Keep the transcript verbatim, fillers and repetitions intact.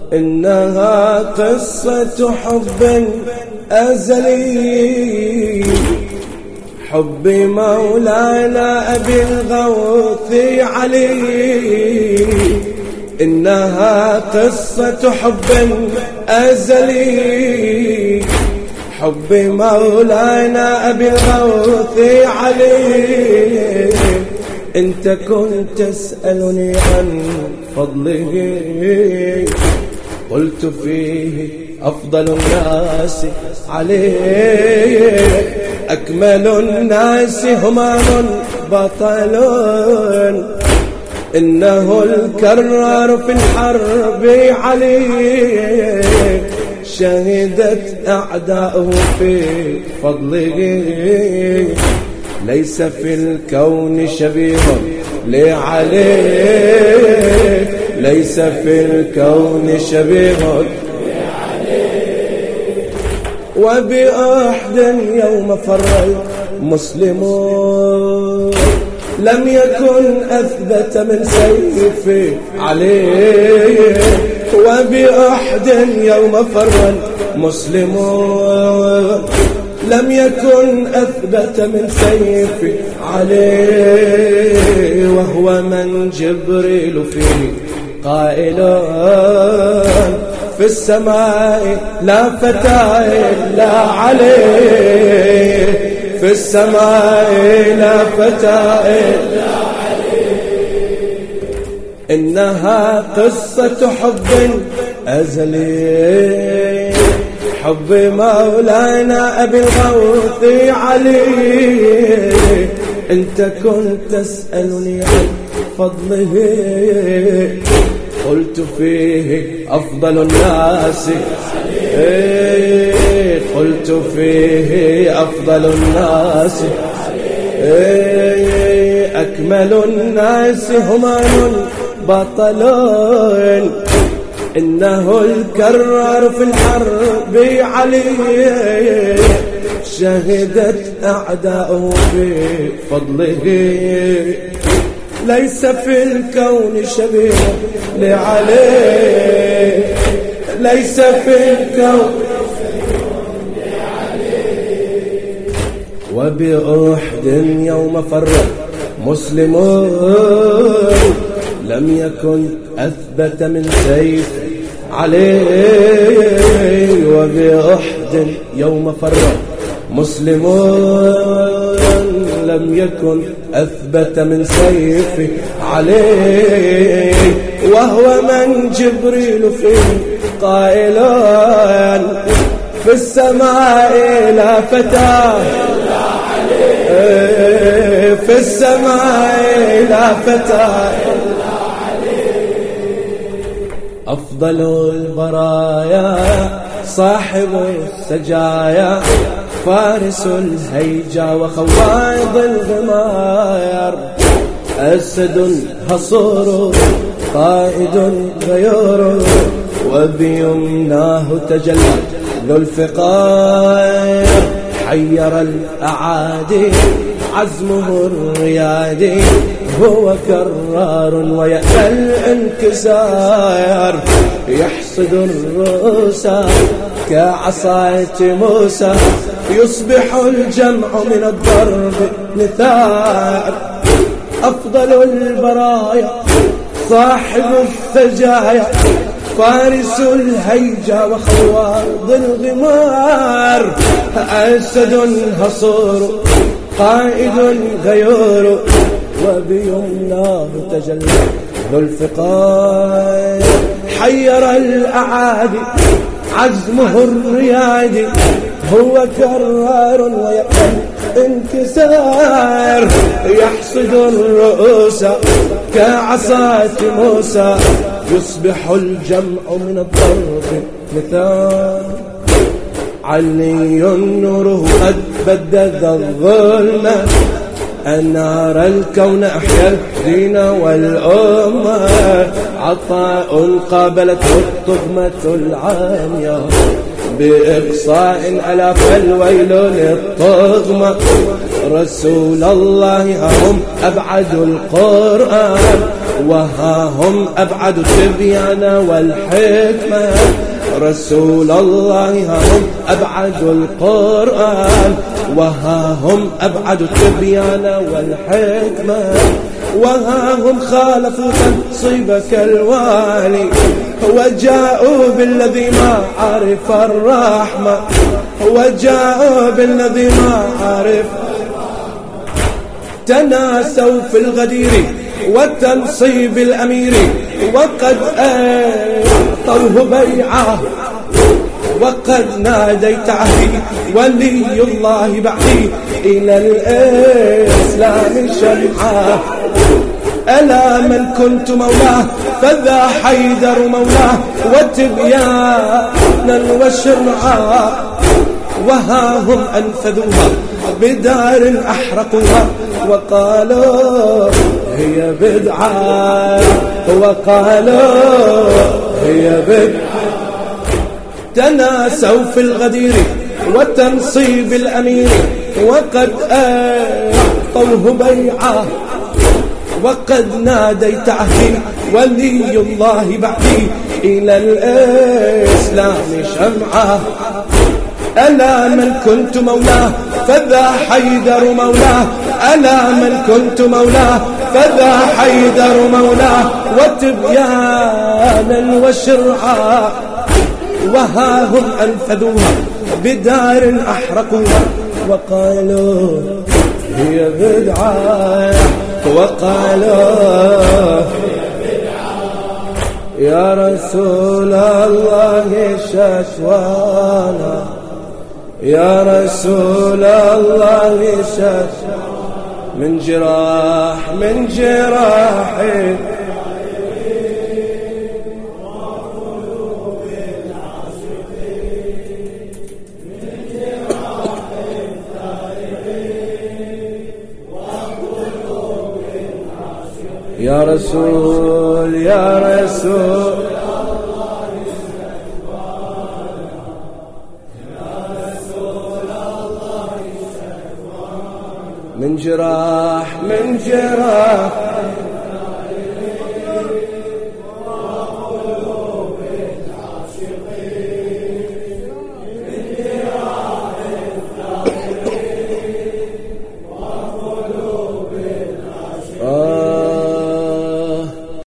إنها قصة حب أزلي، حب مولانا أبي الغوث علي. إنها قصة حب أزلي، حب مولانا أبي الغوث علي. أنت كنت تسألني عن فضله، قلت فيه أفضل الناس عليه. أكمل الناس همام بطل، إنه الكرار في الحرب عليه. شهدت أعداؤه في فضله، ليس في الكون شبيه لعليه. ليس في الكون شبيه لعليه. وبأحد يوم فر المسلمون، لم يكن أثبت من سيف عليه. وبأحد يوم فر المسلمون، لم يكن أثبت من سيف عليه. وهو من جبريل فيه قائل في السماء لا فتى إلا عليه. في السماء لا فتى إلا عليه. إنها قصة حب أزلي، حب مولانا أبي الغوث علي. أنت كنت تسألني عن فضله، قلت فيه أفضل الناس. إيه قلت فيه أفضل الناس. إيه أكمل الناس همام بطل، إنه الكرار في الحرب عليه. شهدت أعداؤه بفضله، ليس في الكون شبيه لعليه. ليس في الكون لعليه. وبأحد يوم فر مسلمون، لم يكن أثبت من سيف عليه. وبأحد يوم فر مسلمون، لم يكن أثبت من سيف عليه. وهو من جبريل فيه قائلان في السماء لا فتى إلا عليه. في السماء لا فتى إلا عليه. أفضل البرايا صاحب السجايا، فارس الهيجا وخواض الغمار. أسد هصور قائد غيور، وبيمناه تجلى ذو الفقار. حير الأعادي عزمه الريادي، هو كرار ويأبى الانكسار. يحصد الرؤوس كعصاة موسى، يصبح الجمع من الضرب نثار. أفضل البرايا صاحب السجايا، فارس الهيجا وخواض الغمار. أسد هصور قائد غيور، وبيمناه تجلى ذو الفقار. حير الأعادي عزمه الريادي، هو كرار ويأبى انكسار. يحصد الرؤوس كعصاة موسى، يصبح الجمع من الضرب مثال. علي نوره قد بدد الظلم، أنار الكون أحيا الدين والأمة. عطاء قابلته الطغمة العامية، بإقصاء ألا فالويل للطغمة. رسول الله هم أبعد القرآن، وها هم أبعد التبيان والحكمة. رسول الله ها هم أبعد القرآن، وها هم أبعد التبيان والحكمة. وها هم خالفوا تنصيبك الوالي، وجاءوا بالذي ما عرف الرحمة، وجاءوا بالذي ما عرف. تناسوا في الغدير والتنصيب الأمير، وقد أعطوه بيعه، وقد ناديت عهدي ولي الله بعدي إلى الإسلام شمعه. ألا من كنت مولاه فذا حيدر مولاه، وتبيانا وشرعا. وها هم أنفذوها بدار أحرقوها، وقالوا هي بدعة، وقالوا هي بدعة. تناسوا في الغدير والتنصيب الأمير، وقد أعطوه بيعه، وقد ناديت عهدي ولي الله بعدي إلى الإسلام شمعه. ألا من كنت مولاه فذا حيدر مولاه، ألا من كنت مولاه فذا حيدر مولاه، وتبيانا وشرعا. وها هم أنفذوها بدار أحرقوها، وقالوا هي بدعة، وقالوا يا رسول الله شكوانا، يا رسول الله شكوانا من جراح من جراحي. يا رسول يا رسول من جراح من جراح